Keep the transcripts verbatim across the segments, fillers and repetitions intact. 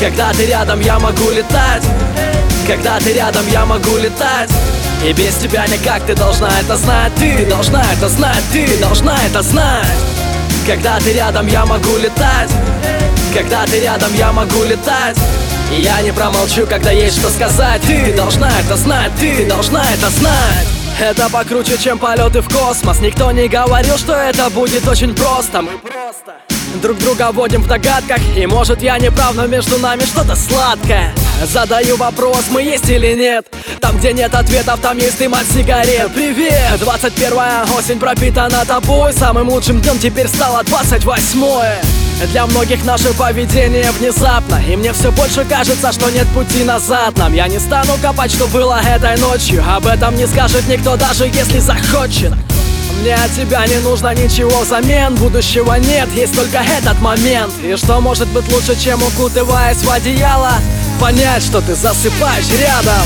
Когда ты рядом, я могу летать. Когда ты рядом, я могу летать. И без тебя никак, ты должна это знать. Ты должна это знать, ты должна это знать. Когда ты рядом, я могу летать. Когда ты рядом, я могу летать. И я не промолчу, когда есть что сказать. Ты должна это знать, ты должна это знать. Это покруче, чем полеты в космос. Никто не говорил, что это будет очень просто. Мы просто друг друга водим в догадках. И может я не прав, но между нами что-то сладкое. Задаю вопрос, мы есть или нет. Там, где нет ответов, там есть дым от сигарет. Привет! двадцать первая осень пропитана тобой. Самым лучшим днем теперь стало двадцать восьмое. Для многих наше поведение внезапно. И мне все больше кажется, что нет пути назад нам. Я не стану копать, что было этой ночью. Об этом не скажет никто, даже если захочет. Мне от тебя не нужно ничего взамен. Будущего нет, есть только этот момент. И что может быть лучше, чем, укутываясь в одеяло, понять, что ты засыпаешь рядом.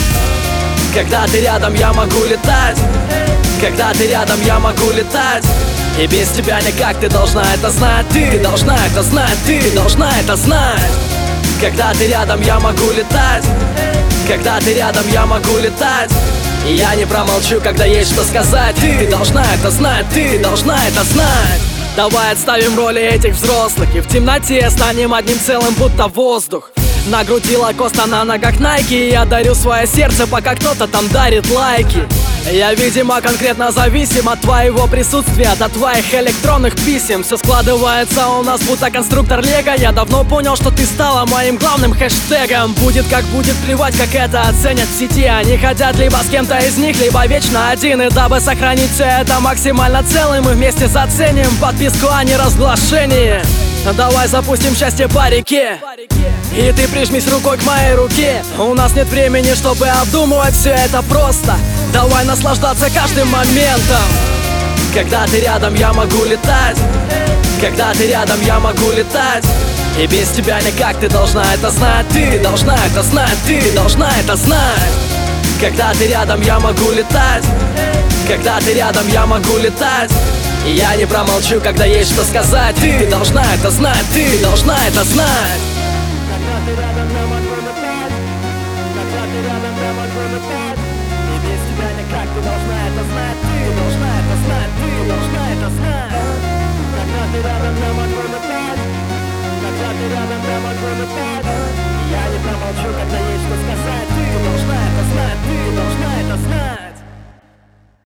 Когда ты рядом, я могу летать. Когда ты рядом, я могу летать. И без тебя никак, ты должна это знать. Ты должна это знать, ты должна это знать. Когда ты рядом, я могу летать. Когда ты рядом, я могу летать. И я не промолчу, когда есть что сказать. Ты должна это знать, ты должна это знать. Давай отставим роли этих взрослых и в темноте станем одним целым, будто воздух. На груди лакоста, на ногах найки. И я дарю свое сердце, пока кто-то там дарит лайки. Я, видимо, конкретно зависим от твоего присутствия, до твоих электронных писем. Все складывается у нас, будто конструктор Лего. Я давно понял, что ты стала моим главным хэштегом. Будет как будет, плевать, как это оценят в сети. Они хотят либо с кем-то из них, либо вечно один. И дабы сохранить все это максимально целым, мы вместе заценим подписку о неразглашении. Давай запустим счастье по реке. И ты прижмись рукой к моей руке. У нас нет времени, чтобы обдумывать все это просто. Давай наслаждаться каждым моментом. Когда ты рядом, я могу летать. Когда ты рядом, я могу летать. И без тебя никак, ты должна это знать. Ты должна это знать, ты должна это знать. Когда ты рядом, я могу летать. Когда ты рядом, я могу летать. И я не промолчу, когда есть что сказать. Ты должна это знать, ты должна это знать.